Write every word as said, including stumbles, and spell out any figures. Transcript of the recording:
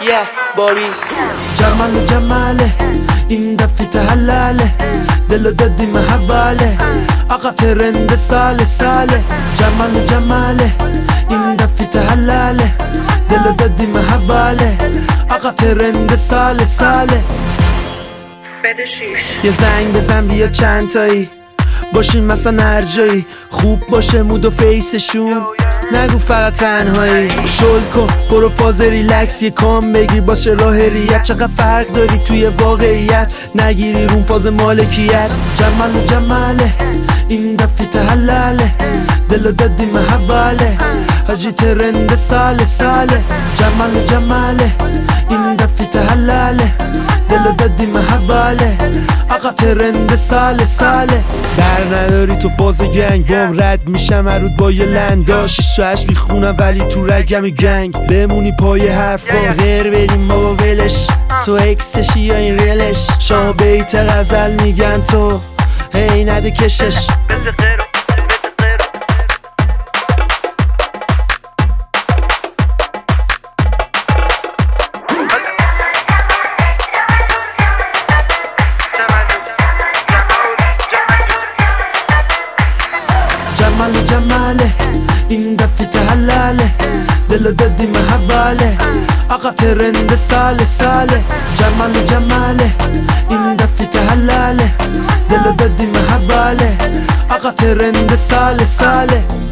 yeah بابی جمال و جماله این دفعه تحلاله دلو دادی محباله آقا ترند سال ساله جمال و جماله این دفعه تحلاله دلو دادی محباله آقا ترند سال ساله یه زنگ بزن بیا چند تایی باشیم مثلا هر جایی خوب باشه مود و فیسشون نگو فقط تنهایی شل کن برو فاز ریلکس یه کام بگیر باشه راه ریت چقدر فرق داری توی واقعیت نگیری رون فاز مالکیت جمال و جماله این دفعه تحلاله دلو دادی محباله حاجی ترند سال ساله جمال و جماله این دفعه تحلاله دلو دادی محباله آقا ترند سال ساله در نداری تو فاز گنگ بام رد میشم عرود با یه لندا شیش و هشت میخونم ولی تو رگم گنگ بمونی پای حرفا غیر بدیم بابا ولش تو اکسشی یا این ریلش شاه بیت غزل میگن تو هی نده کشش جمال و جماله این دفعه تحلاله دلو دادی محباله آقا ترند سال ساله جمال و جماله این دفعه تحلاله دلو دادی محباله آقا ترند سال ساله